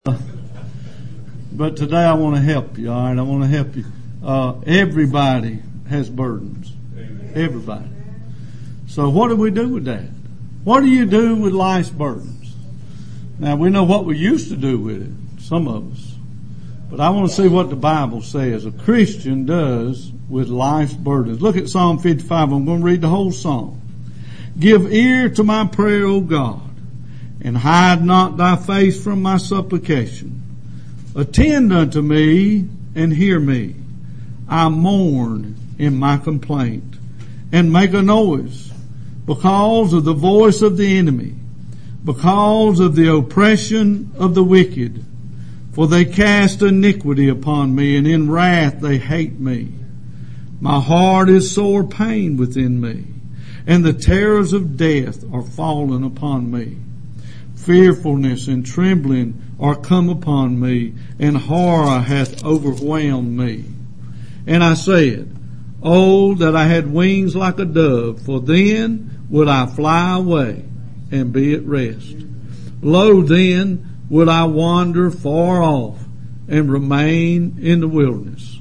But today I want to help you, all right? I want to help you. Everybody has burdens. Everybody. So what do we do with that? What do you do with life's burdens? Now, we know what we used to do with it, some of us. But I want to see what the Bible says a Christian does with life's burdens. Look at Psalm 55. I'm going to read the whole psalm. Give ear to my prayer, O God, and hide not thy face from my supplication. Attend unto me and hear me. I mourn in my complaint and make a noise because of the voice of the enemy, because of the oppression of the wicked. For they cast iniquity upon me, and in wrath they hate me. My heart is sore pain within me, and the terrors of death are fallen upon me. Fearfulness and trembling are come upon me, and horror hath overwhelmed me. And I said, Oh, that I had wings like a dove, for then would I fly away and be at rest. Lo, then would I wander far off and remain in the wilderness.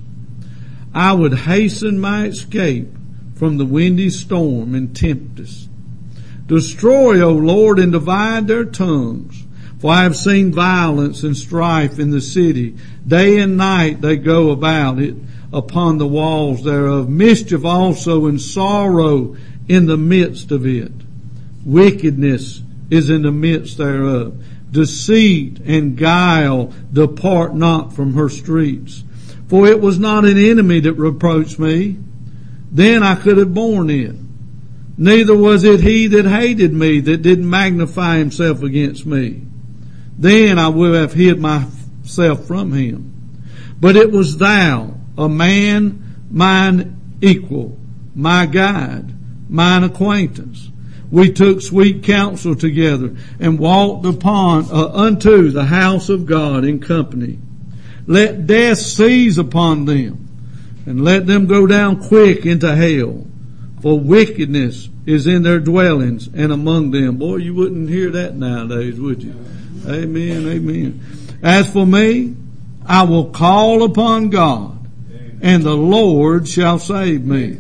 I would hasten my escape from the windy storm and tempest. Destroy, O Lord, and divide their tongues. For I have seen violence and strife in the city. Day and night they go about it upon the walls thereof. Mischief also and sorrow in the midst of it. Wickedness is in the midst thereof. Deceit and guile depart not from her streets. For it was not an enemy that reproached me. Then I could have borne it. Neither was it he that hated me that did magnify himself against me. Then I would have hid myself from him. But it was thou, a man, mine equal, my guide, mine acquaintance. We took sweet counsel together and walked unto the house of God in company. Let death seize upon them, and let them go down quick into hell. For wickedness is in their dwellings and among them. Boy, you wouldn't hear that nowadays, would you? Amen, amen. As for me, I will call upon God, and the Lord shall save me.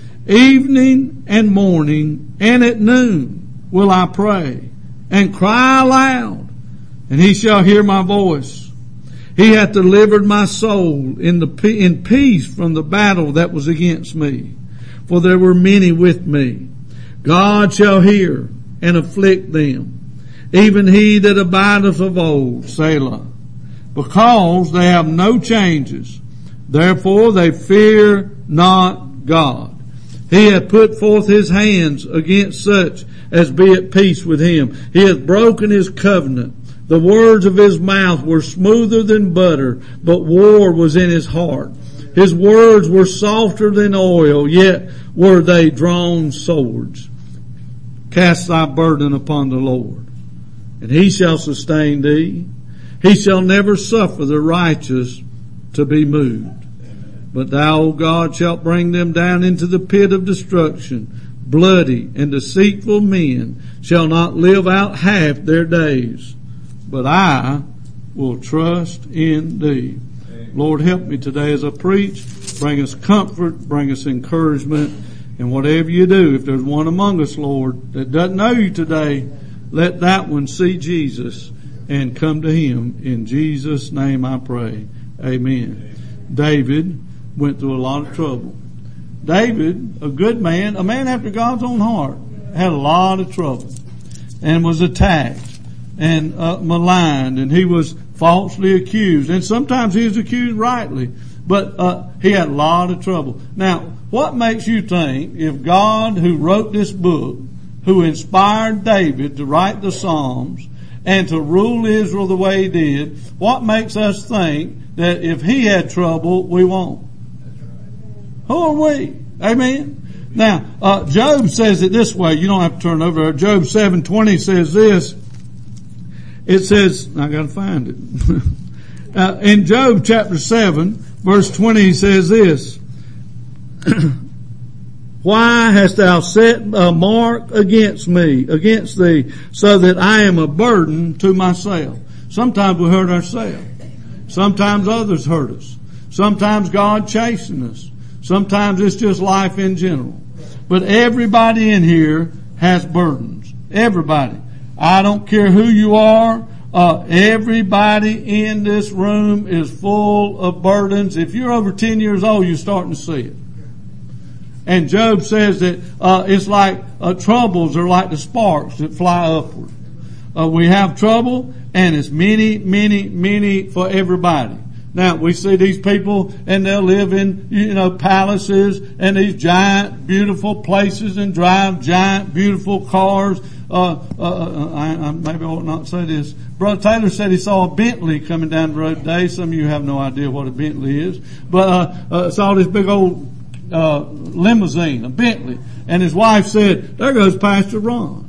Evening and morning and at noon will I pray and cry aloud, and he shall hear my voice. He hath delivered my soul in peace from the battle that was against me. For there were many with me. God shall hear and afflict them, even he that abideth of old, Selah. Because they have no changes, therefore they fear not God. He hath put forth his hands against such as be at peace with him. He hath broken his covenant. The words of his mouth were smoother than butter, but war was in his heart. His words were softer than oil, yet were they drawn swords. Cast thy burden upon the Lord, and he shall sustain thee. He shall never suffer the righteous to be moved. But thou, O God, shalt bring them down into the pit of destruction. Bloody and deceitful men shall not live out half their days. But I will trust in thee. Lord, help me today as I preach. Bring us comfort, bring us encouragement. And whatever you do, if there's one among us, Lord, that doesn't know you today, let that one see Jesus and come to him. In Jesus' name I pray. Amen. David went through a lot of trouble. David, a good man, a man after God's own heart, had a lot of trouble and was attacked and maligned, and he was falsely accused. And sometimes he was accused rightly, but he had a lot of trouble. Now, what makes you think if God, who wrote this book, who inspired David to write the Psalms and to rule Israel the way he did, what makes us think that if he had trouble, we won't? Who are we? Amen. Now, Job says it this way. You don't have to turn over there. Job 7:20 says this. It says, I gotta find it. In Job chapter 7, verse 20, he says this. Why hast thou set a mark against me, against thee, so that I am a burden to myself? Sometimes we hurt ourselves. Sometimes others hurt us. Sometimes God chasing us. Sometimes it's just life in general. But everybody in here has burdens. Everybody. I don't care who you are. Everybody in this room is full of burdens. If you're over 10 years old, you're starting to see it. And Job says that it's like troubles are like the sparks that fly upward. We have trouble, and it's many, many, many for everybody. Now, we see these people, and they'll live in, palaces and these giant, beautiful places and drive giant, beautiful cars. Maybe I ought not say this. Brother Taylor said he saw a Bentley coming down the road today. Some of you have no idea what a Bentley is. But saw this big old limousine, a Bentley. And his wife said, "There goes Pastor Ron."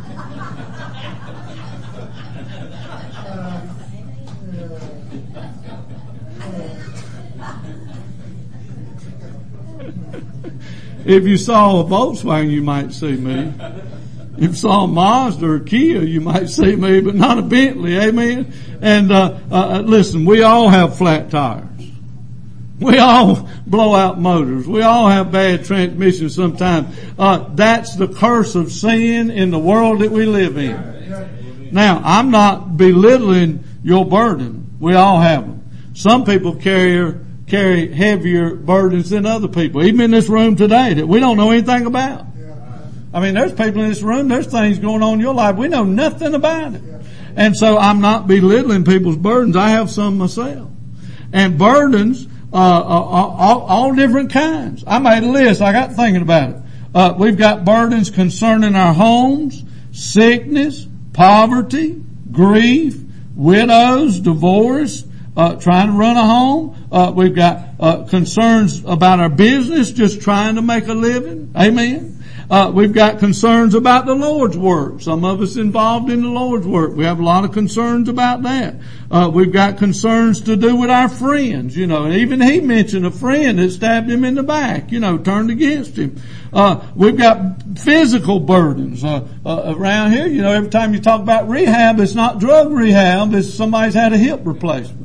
If you saw a Volkswagen, you might see me. If you saw a Mazda or Kia, you might see me, but not a Bentley. Amen. And listen, we all have flat tires. We all blow out motors. We all have bad transmissions sometimes. That's the curse of sin in the world that we live in. Now, I'm not belittling your burden. We all have them. Some people carry heavier burdens than other people, even in this room today, that we don't know anything about. I mean, there's people in this room, there's things going on in your life, we know nothing about it. And so I'm not belittling people's burdens. I have some myself. And burdens, all different kinds. I made a list, I got thinking about it. We've got burdens concerning our homes, sickness, poverty, grief, widows, divorce, trying to run a home. We've got concerns about our business, just trying to make a living. Amen. We've got concerns about the Lord's work. Some of us involved in the Lord's work. We have a lot of concerns about that. We've got concerns to do with our friends, and even he mentioned a friend that stabbed him in the back, turned against him. We've got physical burdens, around here. Every time you talk about rehab, it's not drug rehab, it's somebody's had a hip replacement.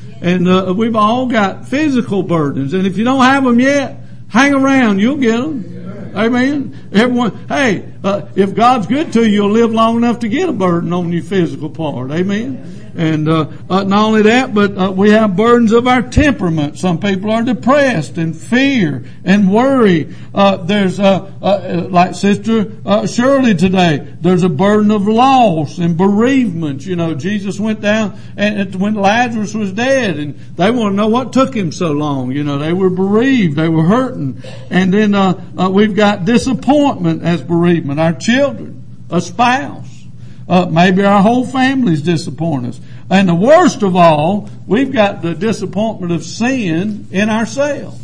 And, we've all got physical burdens. And if you don't have them yet, hang around, you'll get them. Amen. Everyone, hey, if God's good to you, you'll live long enough to get a burden on your physical part. Amen. And not only that, but we have burdens of our temperament. Some people are depressed and fear and worry. There's like Sister Shirley today, there's a burden of loss and bereavement. Jesus went down and when Lazarus was dead, and they want to know what took him so long. They were bereaved, they were hurting. And then we've got disappointment as bereavement. Our children, a spouse. Maybe our whole families disappoint us. And the worst of all, we've got the disappointment of sin in ourselves.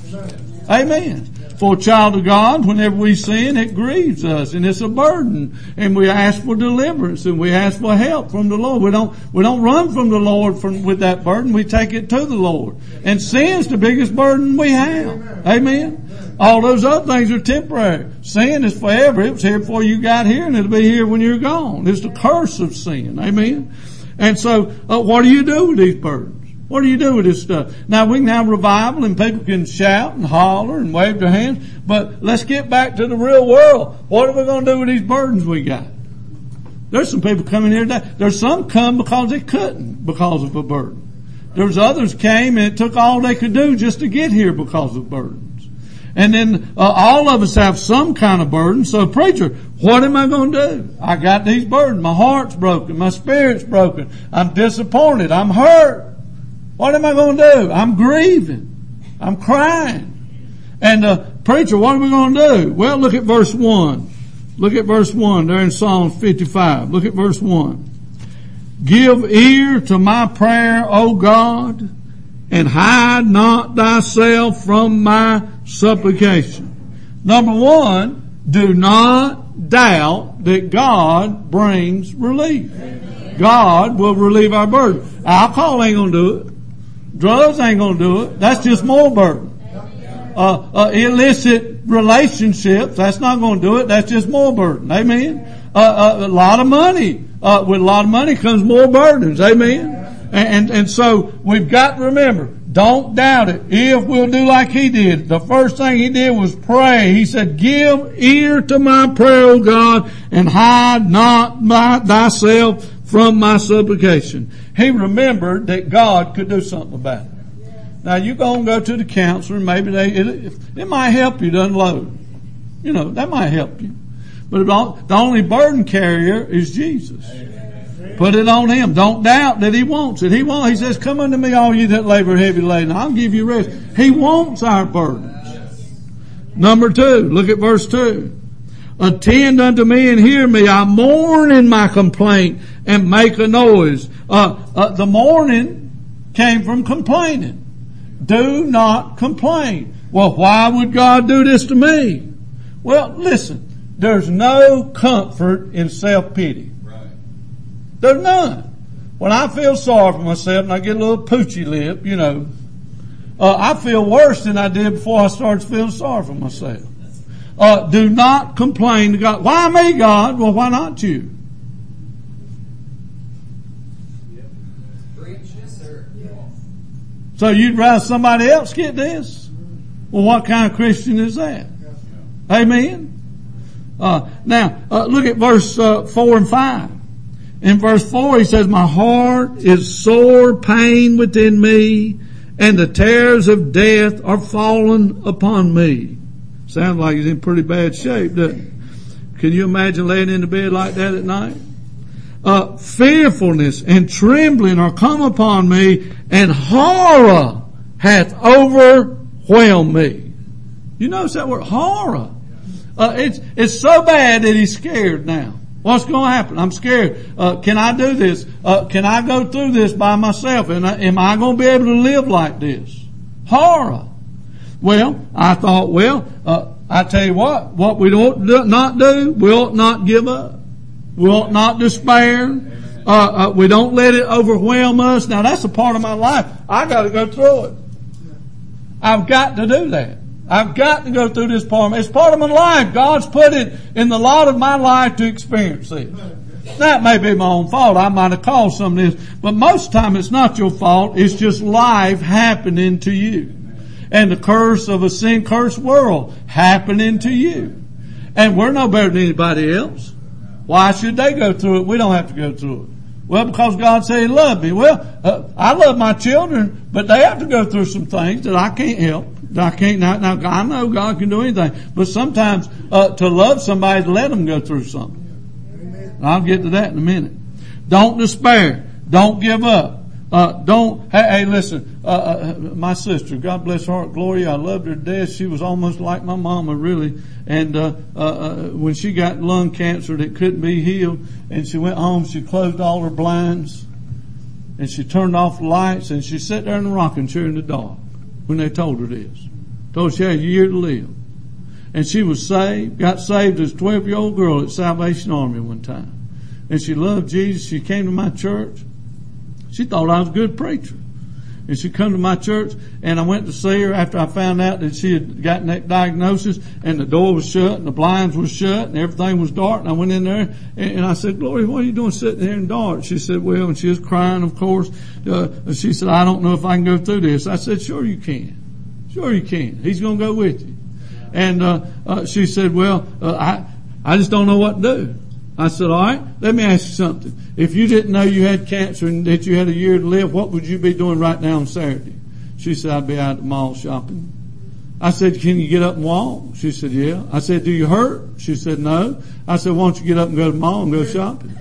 Amen. For a child of God, whenever we sin, it grieves us and it's a burden. And we ask for deliverance and we ask for help from the Lord. We don't run from the Lord with that burden. We take it to the Lord. And sin's the biggest burden we have. Amen. All those other things are temporary. Sin is forever. It was here before you got here, and it'll be here when you're gone. It's the curse of sin. Amen. And so, what do you do with these burdens? What do you do with this stuff? Now, we can have revival and people can shout and holler and wave their hands, but let's get back to the real world. What are we going to do with these burdens we got? There's some people coming here today. There's some come because they couldn't because of a burden. There's others came and it took all they could do just to get here because of burdens. And then all of us have some kind of burden. So, preacher, what am I going to do? I got these burdens. My heart's broken. My spirit's broken. I'm disappointed. I'm hurt. What am I going to do? I'm grieving. I'm crying. And, preacher, what are we going to do? Well, look at verse 1. Look at verse 1 there in Psalms 55. Look at verse 1. Give ear to my prayer, O God, and hide not thyself from my supplication. Number one, do not doubt that God brings relief. God will relieve our burden. Alcohol ain't going to do it. Drugs ain't going to do it. That's just more burden. Illicit relationships, that's not going to do it. That's just more burden. Amen. A lot of money. With a lot of money comes more burdens. Amen. And so we've got to remember, don't doubt it. If we'll do like he did, the first thing he did was pray. He said, give ear to my prayer, O God, and hide not thyself from my supplication. He remembered that God could do something about it. Now you go and go to the counselor, and maybe it might help you to unload. You know, that might help you. But the only burden carrier is Jesus. Put it on him. Don't doubt that he wants it. He says, come unto me, all you that labor heavy laden. I'll give you rest. He wants our burdens. Number 2, look at verse 2. Attend unto me and hear me. I mourn in my complaint and make a noise. The mourning came from complaining. Do not complain. Well, why would God do this to me? Well, listen, there's no comfort in self-pity. Right. There's none. When I feel sorry for myself and I get a little poochy lip, you know, I feel worse than I did before I started feeling sorry for myself. Do not complain to God. Why me, God? Well, why not you? So you'd rather somebody else get this? Well, what kind of Christian is that? Amen? Now, look at verse 4 and 5. In verse 4 he says, my heart is sore pain within me, and the terrors of death are fallen upon me. Sounds like he's in pretty bad shape, doesn't it? Can you imagine laying in the bed like that at night? Fearfulness and trembling are come upon me, and horror hath overwhelmed me. You notice that word, horror. It's so bad that he's scared now. What's going to happen? I'm scared. Can I do this? Can I go through this by myself? And am I going to be able to live like this? Horror. Well, I thought, I tell you what we ought not do, we ought not give up. We ought not despair. We don't let it overwhelm us. Now that's a part of my life. I got to go through it. I've got to do that. I've got to go through this part. It's part of my life. God's put it in the lot of my life to experience this. That may be my own fault. I might have caused some of this, but most of the time it's not your fault. It's just life happening to you, and the curse of a sin-cursed world happening to you. And we're no better than anybody else. Why should they go through it? We don't have to go through it. Well, because God said He loved me. Well, I love my children, but they have to go through some things that I can't help. Now, I know God can do anything, but sometimes to love somebody, to let them go through something. And I'll get to that in a minute. Don't despair. Don't give up. Hey, listen, my sister, God bless her heart, Gloria, I loved her to death. She was almost like my mama, really. And, when she got lung cancer that couldn't be healed, and she went home, she closed all her blinds, and she turned off the lights, and she sat there in the rocking chair in the dark when they told her this. Told her she had a year to live. And she was saved, got saved as a 12-year-old girl at Salvation Army one time. And she loved Jesus. She came to my church. She thought I was a good preacher. And she come to my church, and I went to see her after I found out that she had gotten that diagnosis, and the door was shut, and the blinds were shut, and everything was dark. And I went in there, and I said, Gloria, what are you doing sitting here in the dark? She said, well, and she was crying, of course. She said, I don't know if I can go through this. I said, sure you can. Sure you can. He's going to go with you. And she said, well, I just don't know what to do. I said, all right, let me ask you something. If you didn't know you had cancer and that you had a year to live, what would you be doing right now on Saturday? She said, I'd be out at the mall shopping. I said, can you get up and walk? She said, yeah. I said, do you hurt? She said, no. I said, why don't you get up and go to the mall and go shopping?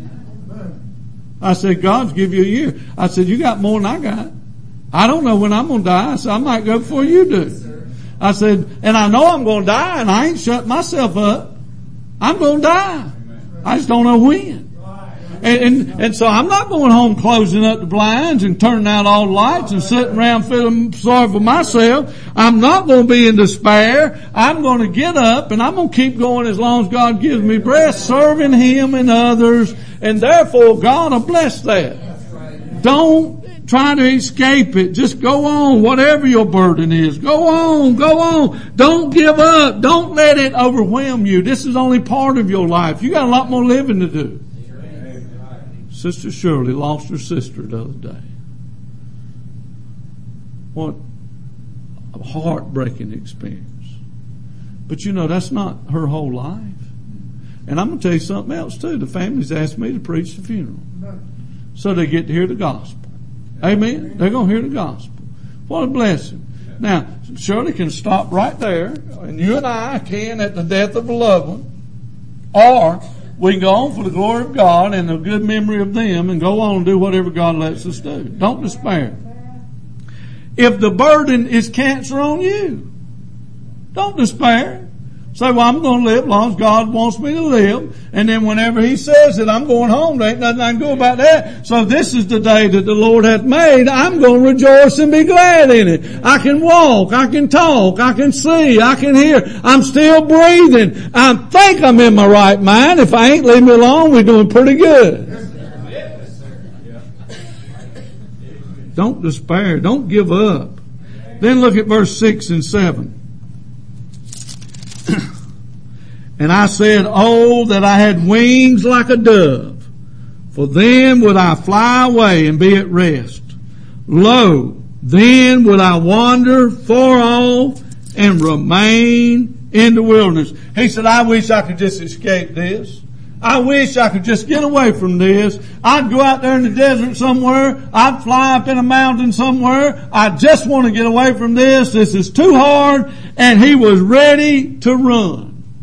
I said, God's give you a year. I said, you got more than I got. I don't know when I'm going to die. I said, I might go before you do. I said, and I know I'm going to die, and I ain't shut myself up. I'm going to die. I just don't know when. And so I'm not going home closing up the blinds and turning out all the lights and sitting around feeling sorry for myself. I'm not going to be in despair. I'm going to get up and I'm going to keep going as long as God gives me breath, serving Him and others. And therefore God will bless that. Don't try to escape it. Just go on, whatever your burden is. Go on, go on. Don't give up. Don't let it overwhelm you. This is only part of your life. You got a lot more living to do. Sister Shirley lost her sister the other day. What a heartbreaking experience. But you know, that's not her whole life. And I'm going to tell you something else too. The family's asked me to preach the funeral. So they get to hear the gospel. Amen? They're going to hear the gospel. What a blessing. Now, Shirley can stop right there, and you and I can at the death of a loved one, or we can go on for the glory of God and the good memory of them and go on and do whatever God lets us do. Don't despair. If the burden is cancer on you, don't despair. Say, well, I'm going to live as long as God wants me to live. And then whenever He says that I'm going home, there ain't nothing I can do about that. So this is the day that the Lord hath made. I'm going to rejoice and be glad in it. I can walk. I can talk. I can see. I can hear. I'm still breathing. I think I'm in my right mind. If I ain't, leave me alone. We're doing pretty good. Don't despair. Don't give up. Then look at verse 6 and 7. And I said, oh, that I had wings like a dove, for then would I fly away and be at rest. Lo, then would I wander far off and remain in the wilderness. He said, I wish I could just escape this. I wish I could just get away from this. I'd go out there in the desert somewhere. I'd fly up in a mountain somewhere. I just want to get away from this. This is too hard. And he was ready to run.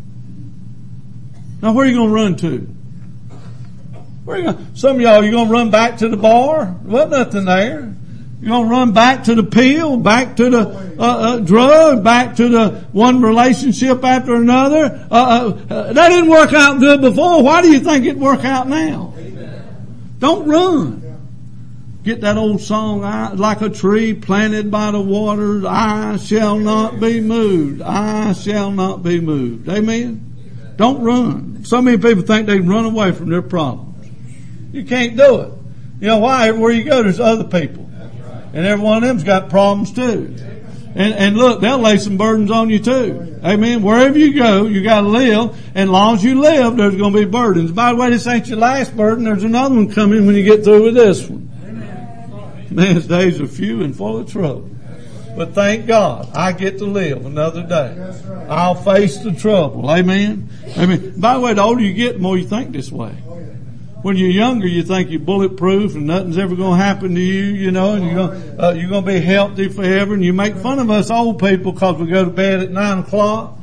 Now where are you going to run to? Where are you going? Some of y'all, you're going to run back to the bar. There wasn't nothing there. You're going to run back to the pill, back to the drug, back to the one relationship after another. That didn't work out good before. Why do you think it'd work out now? Don't run. Get that old song, like a tree planted by the waters, I shall not be moved. I shall not be moved. Amen? Don't run. So many people think they can run away from their problems. You can't do it. You know why? Everywhere you go, there's other people. And every one of them's got problems too. And look, they'll lay some burdens on you too. Amen. Wherever you go, you gotta live. And as long as you live, there's gonna be burdens. By the way, this ain't your last burden. There's another one coming when you get through with this one. Man's days are few and full of trouble. But thank God, I get to live another day. I'll face the trouble. Amen. Amen. By the way, the older you get, the more you think this way. When you're younger, you think you're bulletproof and nothing's ever going to happen to you, you know, and you're going to be healthy forever. And you make fun of us old people because we go to bed at 9 o'clock.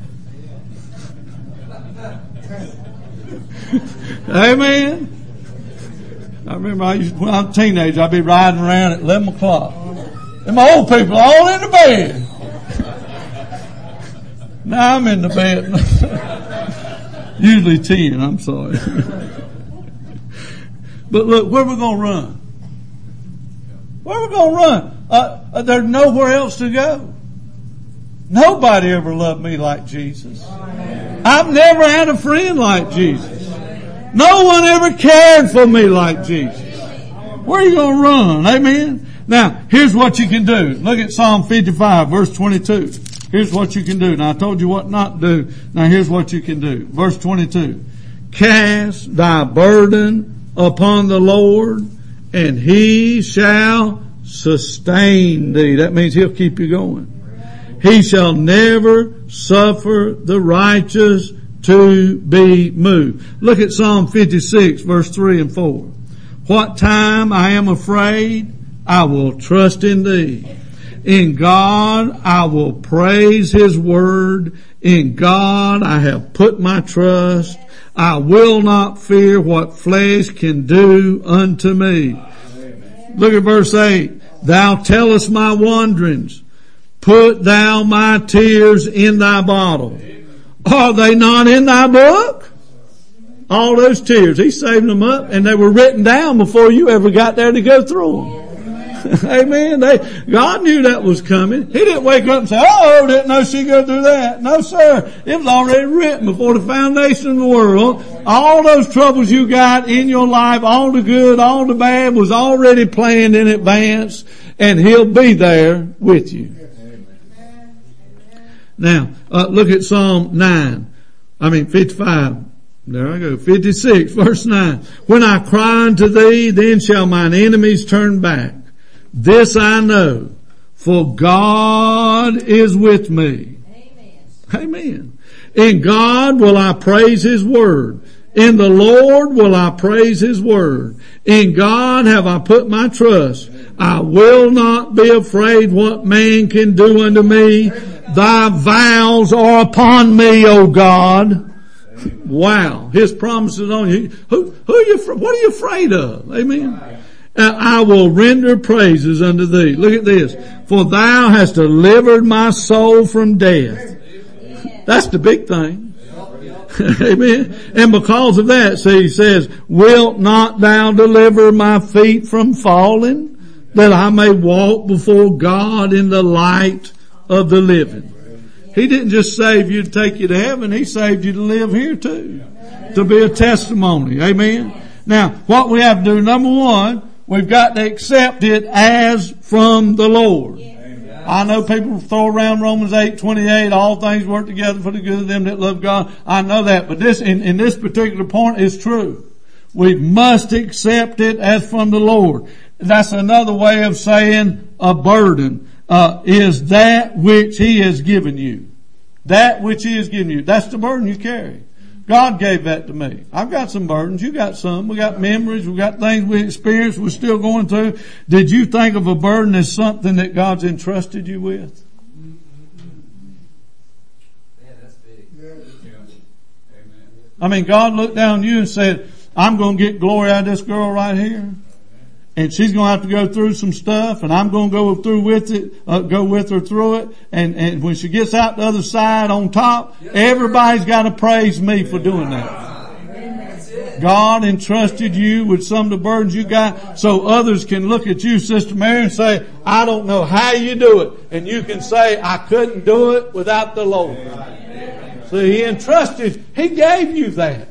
Amen. I remember when I was a teenager, I'd be riding around at 11 o'clock. And my old people are all in the bed. Now I'm in the bed. Usually 10, I'm sorry. But look, where we going to run? Where we going to run? There's nowhere else to go. Nobody ever loved me like Jesus. I've never had a friend like Jesus. No one ever cared for me like Jesus. Where are you going to run? Amen? Now, here's what you can do. Look at Psalm 55, verse 22. Here's what you can do. Now, I told you what not to do. Now, here's what you can do. Verse 22. Cast thy burden upon the Lord, and He shall sustain thee. That means He'll keep you going. He shall never suffer the righteous to be moved. Look at Psalm 56, verse 3 and 4. What time I am afraid, I will trust in thee. In God I will praise His word. In God I have put my trust. I will not fear what flesh can do unto me. Look at verse 8. Thou tellest my wanderings. Put thou my tears in thy bottle. Are they not in thy book? All those tears. He saved them up and they were written down before you ever got there to go through them. Amen. God knew that was coming. He didn't wake up and say, oh, didn't know she'd go through that. No, sir. It was already written before the foundation of the world. All those troubles you got in your life, all the good, all the bad, was already planned in advance, and He'll be there with you. Now, look at Psalm 55. There I go. 56, verse 9. When I cry unto thee, then shall mine enemies turn back. This I know, for God is with me. Amen. In God will I praise His word. In the Lord will I praise His word. In God have I put my trust. I will not be afraid what man can do unto me. Thy vows are upon me, O God. Wow. His promises on you. What are you afraid of? Amen. I will render praises unto thee. Look at this. For thou hast delivered my soul from death. That's the big thing. Amen. And because of that, see, he says, wilt not thou deliver my feet from falling, that I may walk before God in the light of the living? He didn't just save you to take you to heaven. He saved you to live here too. To be a testimony. Amen. Now, what we have to do, number one, we've got to accept it as from the Lord. I know people throw around Romans 8:28, all things work together for the good of them that love God. I know that, but this, in this particular point is true. We must accept it as from the Lord. That's another way of saying a burden, is that which He has given you. That which He has given you. That's the burden you carry. God gave that to me. I've got some burdens. You got some. We got memories. We got things we experienced. We're still going through. Did you think of a burden as something that God's entrusted you with? Yeah, that's big. I mean, God looked down on you and said, I'm going to get glory out of this girl right here. And she's going to have to go through some stuff, and I'm going to go through with it, go with her through it. And when she gets out the other side on top, everybody's got to praise me for doing that. God entrusted you with some of the burdens you got, so others can look at you, Sister Mary, and say, I don't know how you do it. And you can say, I couldn't do it without the Lord. See, He entrusted, He gave you that.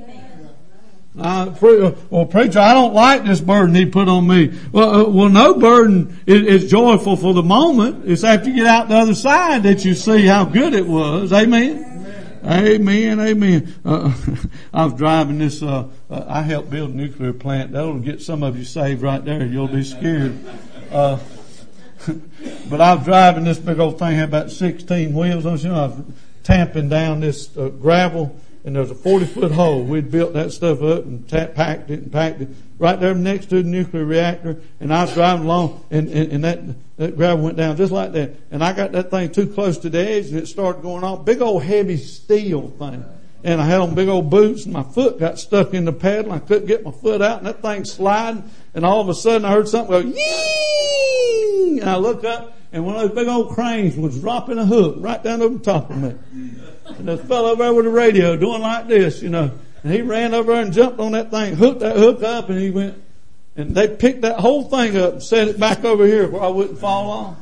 Well, preacher, I don't like this burden He put on me. Well, no burden is joyful for the moment. It's after you get out the other side that you see how good it was. Amen. Amen. Amen. I was driving this. I helped build a nuclear plant. That'll get some of you saved right there. You'll be scared. But I was driving this big old thing, had about 16 wheels on it. I was tamping down this gravel. And there was a 40-foot hole. We'd built that stuff up and packed it right there next to the nuclear reactor. And I was driving along and that gravel went down just like that. And I got that thing too close to the edge and it started going off. Big old heavy steel thing. And I had on big old boots and my foot got stuck in the pedal. I couldn't get my foot out and that thing sliding. And all of a sudden I heard something go, yee! And I looked up and one of those big old cranes was dropping a hook right down over the top of me. And this fellow over there with the radio doing like this, And he ran over there and jumped on that thing, hooked that hook up, and he went, and they picked that whole thing up and set it back over here where I wouldn't fall off.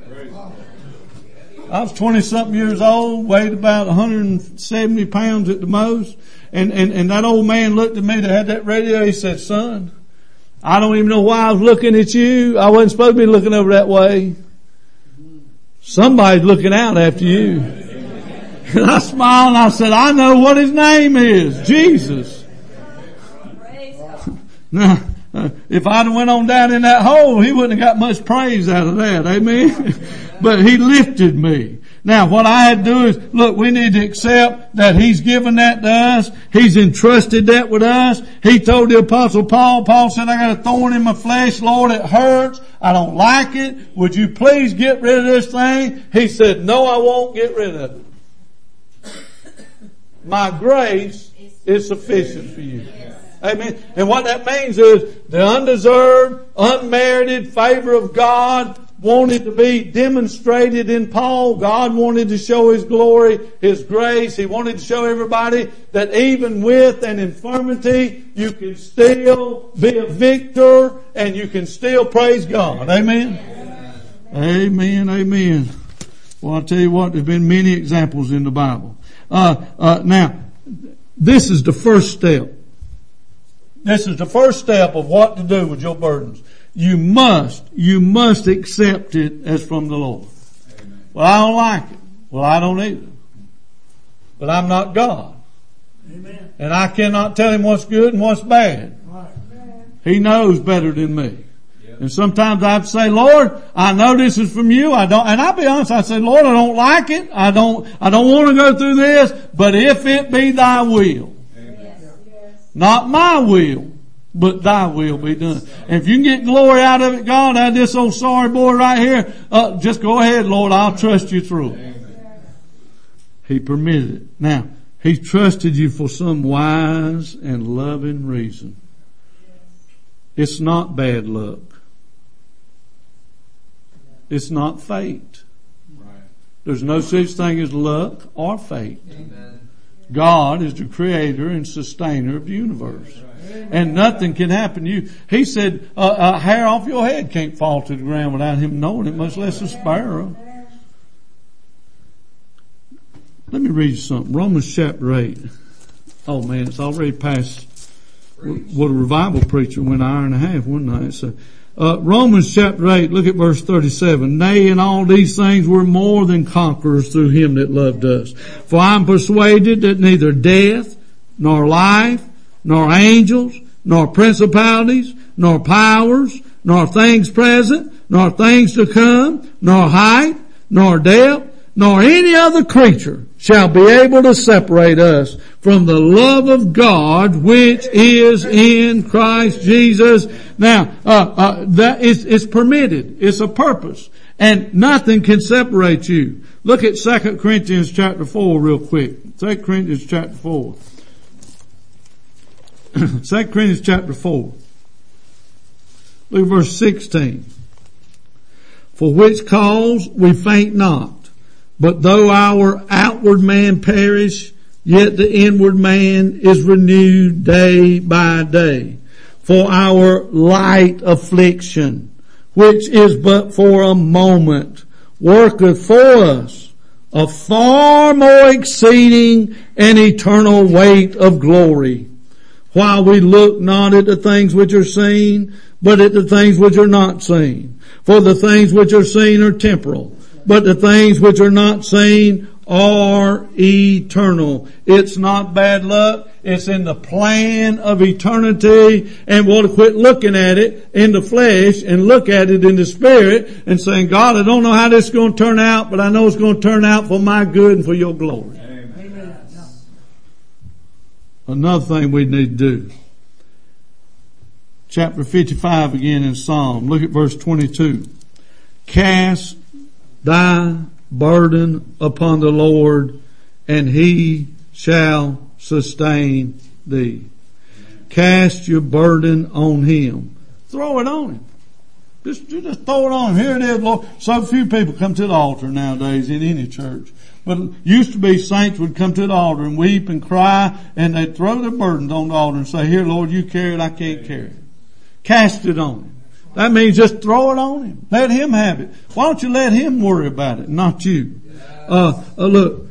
I was 20-something years old, weighed about 170 pounds at the most, and that old man looked at me that had that radio. He said, son, I don't even know why I was looking at you. I wasn't supposed to be looking over that way. Somebody's looking out after you. And I smiled and I said, I know what His name is. Jesus. Now, if I'd have went on down in that hole, He wouldn't have got much praise out of that. Amen. But He lifted me. Now, what I had to do is, look, we need to accept that He's given that to us. He's entrusted that with us. He told the Apostle Paul said, I got a thorn in my flesh. Lord, it hurts. I don't like it. Would you please get rid of this thing? He said, no, I won't get rid of it. My grace is sufficient for you. Amen. And what that means is the undeserved, unmerited favor of God wanted to be demonstrated in Paul. God wanted to show His glory, His grace. He wanted to show everybody that even with an infirmity, you can still be a victor and you can still praise God. Amen. Amen. Amen. Well, I'll tell you what, there's been many examples in the Bible. Now, this is the first step. This is the first step of what to do with your burdens. You must accept it as from the Lord. Amen. Well, I don't like it. Well, I don't either. But I'm not God. Amen. And I cannot tell him what's good and what's bad. Right. He knows better than me. And sometimes I'd say, Lord, I know this is from you. And I'll be honest, I say, Lord, I don't like it. I don't want to go through this, but if it be thy will, not my will, but thy will be done. And if you can get glory out of it, God, out of this old sorry boy right here, just go ahead, Lord, I'll trust you through it. He permitted it. Now, he trusted you for some wise and loving reason. It's not bad luck. It's not fate. There's no such thing as luck or fate. God is the creator and sustainer of the universe. And nothing can happen to you. He said, a hair off your head can't fall to the ground without him knowing it, much less a sparrow. Let me read you something. Romans chapter 8. Oh man, it's already past what a revival preacher went an hour and a half one night. So, Romans chapter 8, look at verse 37. Nay, in all these things we're more than conquerors through him that loved us. For I'm persuaded that neither death, nor life, nor angels, nor principalities, nor powers, nor things present, nor things to come, nor height, nor depth, nor any other creature shall be able to separate us from the love of God which is in Christ Jesus. Now, that is permitted. It's a purpose. And nothing can separate you. Look at 2 Corinthians chapter 4 real quick. 2 Corinthians chapter 4. 2 Corinthians chapter 4. Look at verse 16. For which cause we faint not. But though our outward man perish, yet the inward man is renewed day by day. For our light affliction, which is but for a moment, worketh for us a far more exceeding and eternal weight of glory. While we look not at the things which are seen, but at the things which are not seen. For the things which are seen are temporal, but the things which are not seen are eternal. It's not bad luck. It's in the plan of eternity, and we'll quit looking at it in the flesh and look at it in the spirit and saying, God, I don't know how this is going to turn out, but I know it's going to turn out for my good and for your glory. Amen. Another thing we need to do. Chapter 55 again in Psalm. Look at verse 22. Cast thy burden upon the Lord, and he shall sustain thee. Cast your burden on him. Throw it on him. Just throw it on him. Here it is, Lord. So few people come to the altar nowadays in any church. But it used to be saints would come to the altar and weep and cry, and they'd throw their burdens on the altar and say, here, Lord, you carry it, I can't carry it. Cast it on him. That means just throw it on him. Let him have it. Why don't you let him worry about it, not you? Look,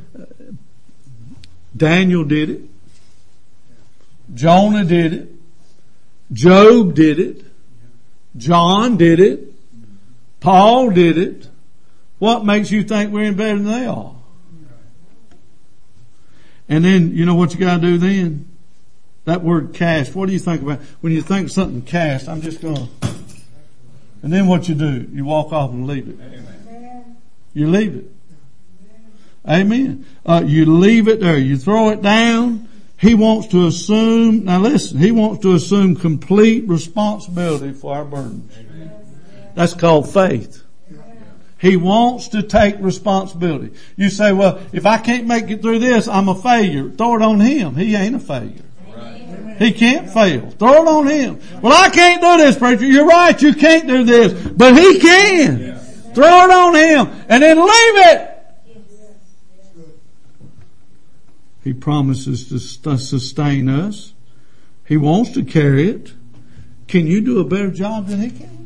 Daniel did it. Jonah did it. Job did it. John did it. Paul did it. What makes you think we're any better than they are? And then, you know what you gotta do then? That word cast, what do you think about? When you think something cast, I'm just gonna... And then what you do? You walk off and leave it. Amen. You leave it. Amen. You leave it there. You throw it down. He wants to assume, now listen, he wants to assume complete responsibility for our burdens. Amen. That's called faith. He wants to take responsibility. You say, well, if I can't make it through this, I'm a failure. Throw it on him. He ain't a failure. He can't fail. Throw it on him. Well, I can't do this, preacher. You're right. You can't do this. But he can. Yeah. Throw it on him and then leave it. He promises to sustain us. He wants to carry it. Can you do a better job than he can?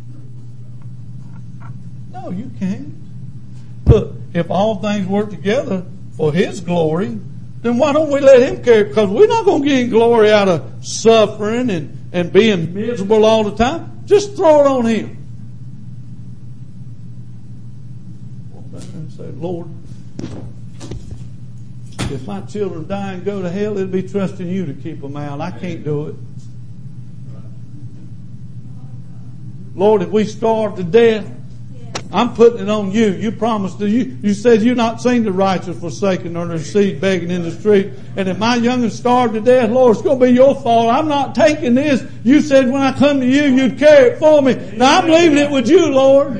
No, you can't. Look, if all things work together for his glory, then why don't we let him carry it? Because we're not going to get any glory out of suffering and being miserable all the time. Just throw it on him. And say, Lord, If my children die and go to hell, it'll be trusting you to keep them out. I can't do it. Lord, if we starve to death, I'm putting it on you. You promised to you said you're not seen the righteous forsaken or their seed begging in the street. And if my young'un starved to death, Lord, it's going to be your fault. I'm not taking this. You said when I come to you, you'd carry it for me. Now I'm leaving it with you, Lord.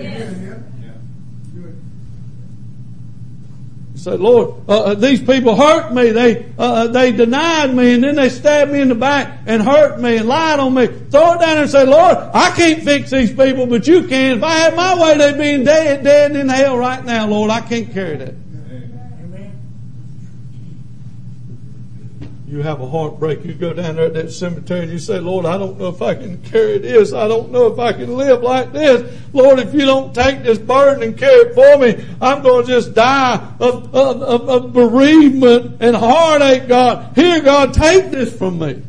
You said, Lord, these people hurt me. They denied me, and then they stabbed me in the back and hurt me and lied on me. Throw it down there and say, Lord, I can't fix these people, but you can. If I had my way, they'd be dead in hell right now, Lord. I can't carry that. You have a heartbreak. You go down there at that cemetery and you say, Lord, I don't know if I can carry this. I don't know if I can live like this. Lord, if you don't take this burden and carry it for me, I'm going to just die of bereavement and heartache, God. Here, God, take this from me.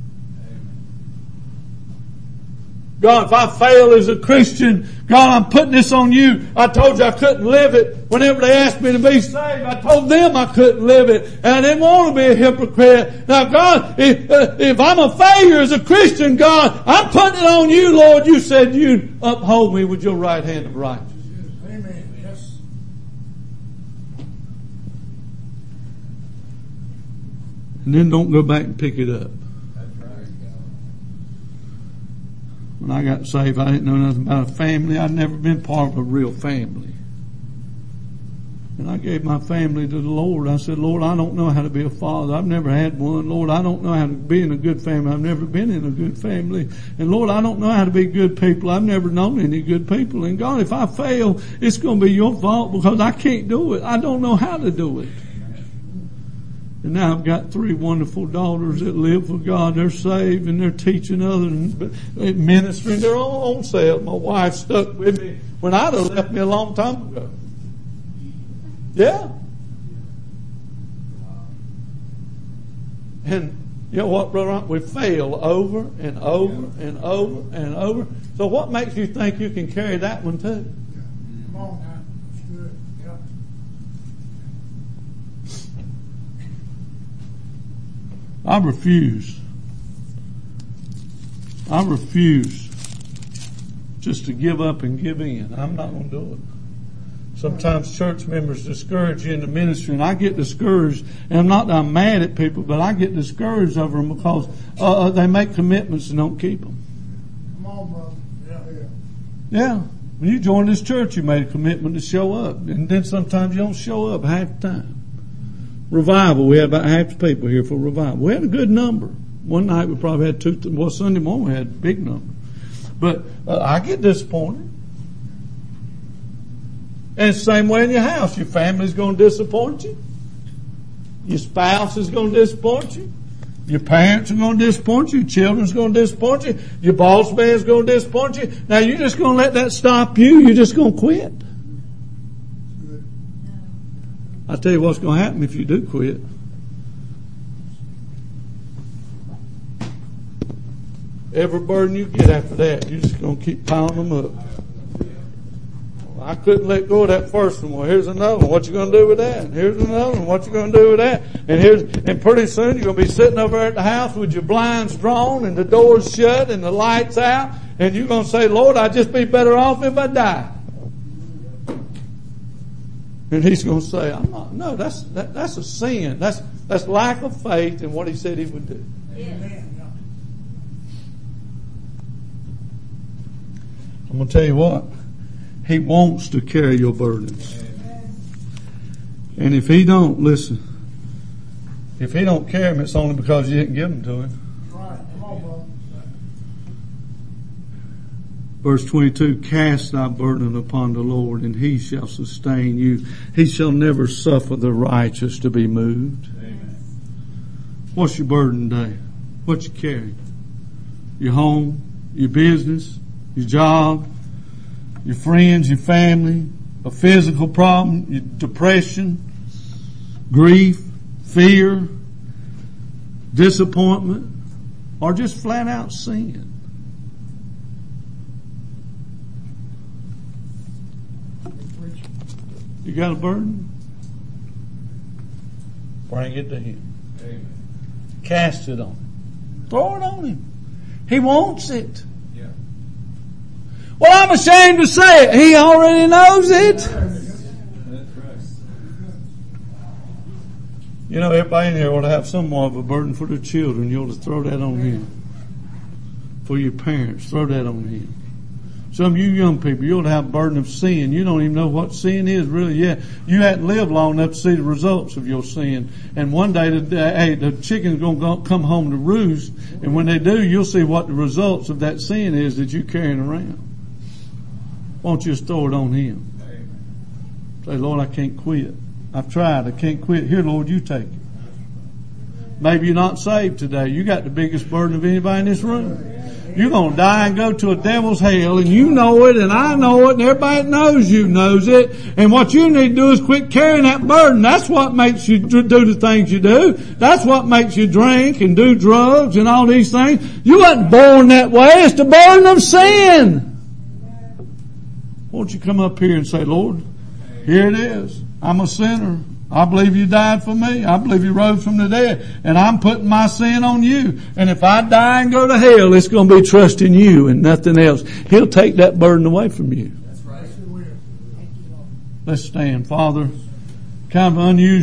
God, if I fail as a Christian, God, I'm putting this on you. I told you I couldn't live it. Whenever they asked me to be saved, I told them I couldn't live it. And I didn't want to be a hypocrite. Now, God, if I'm a failure as a Christian, God, I'm putting it on you, Lord. You said you'd uphold me with your right hand of righteousness. Amen. Yes. And then don't go back and pick it up. When I got saved, I didn't know nothing about a family. I'd never been part of a real family. And I gave my family to the Lord. I said, Lord, I don't know how to be a father. I've never had one. Lord, I don't know how to be in a good family. I've never been in a good family. And Lord, I don't know how to be good people. I've never known any good people. And God, if I fail, it's going to be your fault because I can't do it. I don't know how to do it. And now I've got 3 wonderful daughters that live for God. They're saved and they're teaching others and ministering their own self. My wife stuck with me when I'd have left me a long time ago. Yeah. And you know what, Brother? We fail over and over and over and over. So what makes you think you can carry that one too? Yeah. Come on now. That's good. Yeah. I refuse just to give up and give in. I'm not going to do it. Sometimes church members discourage you in the ministry, and I get discouraged. And I'm not that I'm mad at people, but I get discouraged over them because they make commitments and don't keep them. Come on, brother. Yeah. Yeah. When you join this church, you made a commitment to show up, and then sometimes you don't show up half the time. Revival, we had about half the people here for revival. We had a good number. One night we probably had 2. Well, Sunday morning we had a big number. But I get disappointed. And it's the same way in your house. Your family's going to disappoint you. Your spouse is going to disappoint you. Your parents are going to disappoint you. Your children's going to disappoint you. Your boss man's going to disappoint you. Now you're just going to let that stop you. You're just going to quit. I'll tell you what's going to happen if you do quit. Every burden you get after that, you're just going to keep piling them up. I couldn't let go of that first one. Well, here's another one. What you going to do with that? And here's another one. What you going to do with that? And pretty soon you're going to be sitting over there at the house with your blinds drawn and the doors shut and the lights out. And you're going to say, Lord, I'd just be better off if I died. And he's going to say, I'm not. No, that's a sin. That's lack of faith in what he said he would do. Amen. I'm going to tell you what. He wants to carry your burdens. And if he don't, listen, if he don't carry them, it's only because you didn't give them to him. Right. Come on, brother. Verse 22, cast thy burden upon the Lord, and he shall sustain you. He shall never suffer the righteous to be moved. Amen. What's your burden today? What you carry? Your home, your business, your job, your friends, your family, a physical problem, your depression, grief, fear, disappointment, or just flat out sin. You got a burden? Bring it to Him. Amen. Cast it on Him. Throw it on Him. He wants it. Yeah. Well, I'm ashamed to say it. He already knows it. That's right. You know, everybody in here ought to have somewhat of a burden for their children. You ought to throw that on Him. For your parents, throw that on Him. Some of you young people, you ought to have a burden of sin. You don't even know what sin is really yet. You hadn't lived long enough to see the results of your sin. And one day, the chicken's going to come home to roost. And when they do, you'll see what the results of that sin is that you're carrying around. Won't you just throw it on Him? Say, Lord, I can't quit. I've tried. I can't quit. Here, Lord, you take it. Maybe you're not saved today. You got the biggest burden of anybody in this room. You're going to die and go to a devil's hell, and you know it, and I know it, and everybody that knows you knows it. And what you need to do is quit carrying that burden. That's what makes you do the things you do. That's what makes you drink and do drugs and all these things. You wasn't born that way. It's the burden of sin. Won't you come up here and say, Lord, here it is. I'm a sinner. I believe you died for me. I believe you rose from the dead. And I'm putting my sin on you. And if I die and go to hell, it's going to be trusting you and nothing else. He'll take that burden away from you. That's right. Let's stand. Father, kind of unusual.